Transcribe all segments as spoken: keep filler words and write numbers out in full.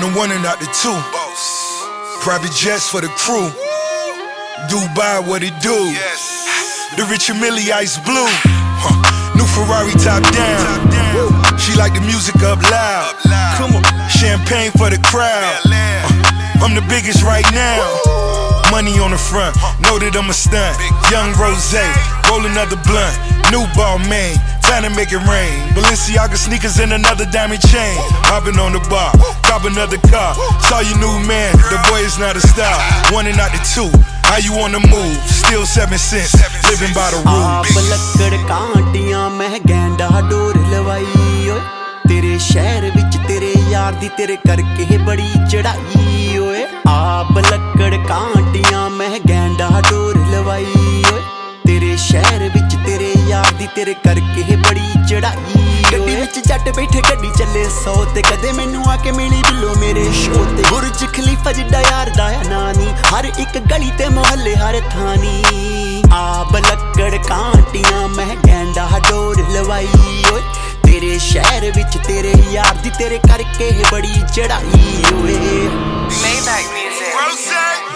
and one and not the two. Private jets for the crew. Dubai, what it do? The Richard Mille Ice Blue. Huh. New Ferrari top down. She like the music up loud. Come on, champagne for the crowd. Uh, I'm the biggest right now. Money on the front, know that I'm a stunt. Young Rose, roll another blunt. New ball man, time to make it rain. Balenciaga sneakers and another diamond chain. Hopping on the bar, cop another car. Saw your new man, the boy is not a star. One and not the two, how you on the move? Still seven cents, living by the rules. आप लक्कड़ कांटियां मैं गैंडा door लवाई ओए तेरे शहर विच तेरे यार दी तेरे करके बड़ी चढ़ाई ओए आप लक्कड़ कांटियां मैं गैंडा डोर लवाई ओए तेरे शहर विच तेरे यार दी तेरे करके बड़ी चढ़ाई गड्डी विच जट बैठे गड्डी चले सौ ते कदे मैनू आके मिली बिल्लो मेरे शो ते बुर्ज खलीफा जिड्डा यार दा नानी हर एक गली ते मोहल्ले हर थानी आप लक्कड़ कांटियां मैं गैंडा डोर लवाई ओए तेरे शहर विच तेरे यार दी तेरे करके बड़ी चढ़ाई ओए Maybach music.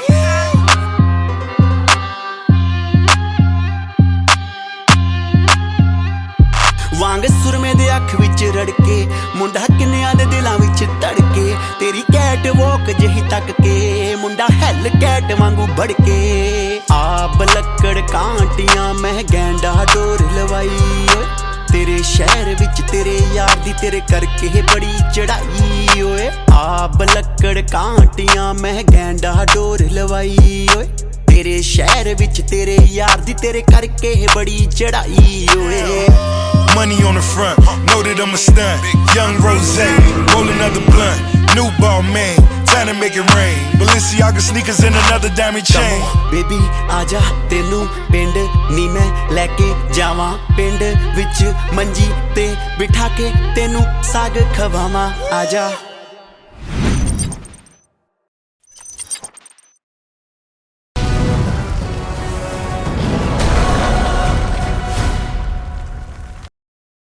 वांग सुरमे दे अख विच रड़के मुंडा किन्नियां दे दिलां विच धड़के तेरी कैट वॉक जही तक के मुंडा हैल कैट वांगू बड़के आप लक्कड़ कांटियां मैं गैंडा डोर लवाई ओए तेरे शहर विच तेरे यार दी तेरे करके बड़ी चढ़ाई ओए आप लक्कड़ कांटियां मैं गैंडा डोर लवाई ओए तेरे शहर विच तेरे यार दी तेरे करके बड़ी चढ़ाई ओए Money on the front, know that I'm a stunt. Young Rose, roll another blunt. New ball man, time to make it rain. Balenciaga sneakers and another diamond chain. Baby, आजा तेनू पिंड नी मैं लेके जावां पिंड विच मंजी ते बिठा के तेनू साग खवावां आजा